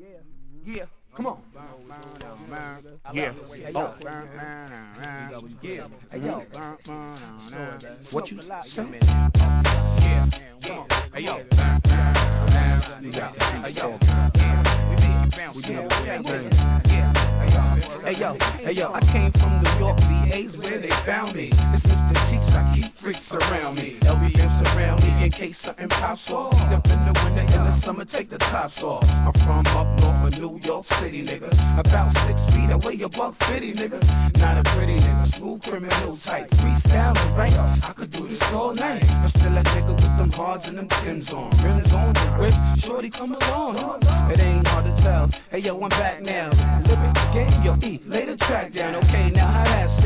Yeah, come on. Yeah. Oh. Yeah. Hey yo. What you say? Yeah. Come on. Hey yo. Hey yo. Hey yo, I came from New York, VA's where they found me. It's Mr. Cheeks, I keep freaks around me. LBM surround me in case something pops off. Heat up in the winter, in the summer, take the tops off. I'm from up north of New York City, nigga. About 6 feet away, a $150, nigga. Not a pretty nigga, smooth criminal type. Freestyling, right? I could do this all night. I'm still a nigga with them cards and them Timbs on. Rims on the whip, shorty come along. It ain't hard to tell. Hey yo, I'm back now. Lyric game, yo, E, lay the track down. Okay, now how that